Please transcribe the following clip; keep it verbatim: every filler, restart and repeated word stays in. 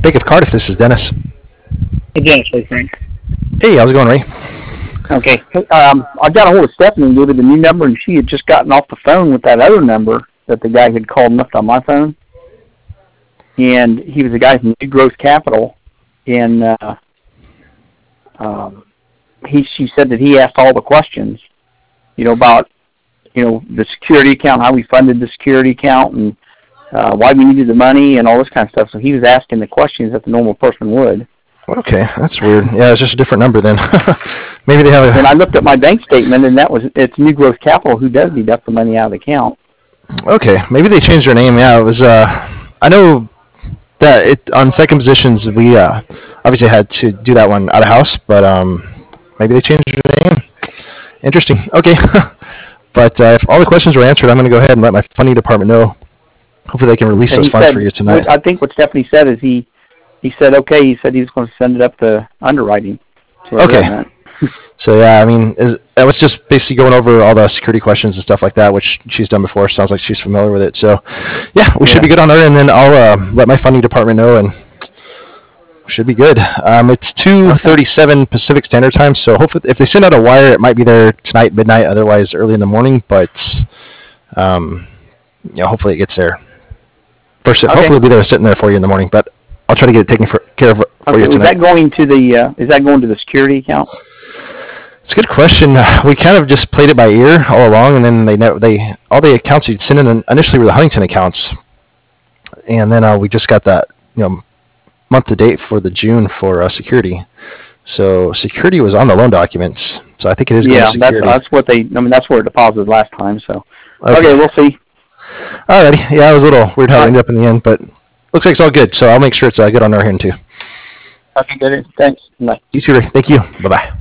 Bank of Cardiff, this is Dennis. Hey, Dennis, hey, Frank. Hey, how's it going, Ray? Okay. Um, I got a hold of Stephanie and gave her the new number, and she had just gotten off the phone with that other number that the guy had called and left on my phone. And he was a guy from New Growth Capital, and uh, um, he she said that he asked all the questions, you know, about, you know, the security account, how we funded the security account, and uh, why we needed the money, and all this kind of stuff. So he was asking the questions that the normal person would. Okay, that's weird. Yeah, it's just a different number then. Maybe they have a... And I looked at my bank statement, and that was it's New Growth Capital who does deduct the money out of the account. Okay, maybe they changed their name. Yeah, it was... Uh, I know that it on second positions, we uh, obviously had to do that one out of house, but um, maybe they changed their name. Interesting. Okay. But uh, if all the questions were answered, I'm going to go ahead and let my funding department know. Hopefully they can release and those funds said, for you tonight. I think what Stephanie said is he, he said, okay, he said he was going to send it up to underwriting. To okay. So, yeah, I mean, is, I was just basically going over all the security questions and stuff like that, which she's done before. Sounds like she's familiar with it. So, yeah, we yeah. should be good on her, and then I'll uh, let my funding department know, and should be good. Um, it's two thirty-seven Pacific Standard Time, so hopefully if they send out a wire, it might be there tonight, midnight, otherwise early in the morning, but um, you know, hopefully it gets there. First, okay. Hopefully it'll be there sitting there for you in the morning, but I'll try to get it taken for, care of for okay, you tonight. Is that going to the uh, is that going to the security account? It's a good question. We kind of just played it by ear all along, and then they never, they all the accounts you'd send in initially were the Huntington accounts, and then uh, we just got that, you know, month to date for the June for uh, security. So security was on the loan documents. So I think it is going yeah, to security. Yeah, that's, that's what they, I mean, that's where it deposited last time. So, okay, okay we'll see. Alrighty. Yeah, it was a little weird how it ended up in the end, but looks like it's all good. So I'll make sure it's uh, good on our end too. Okay, good. Thanks. Bye. You too, Ray. Thank you. Bye-bye.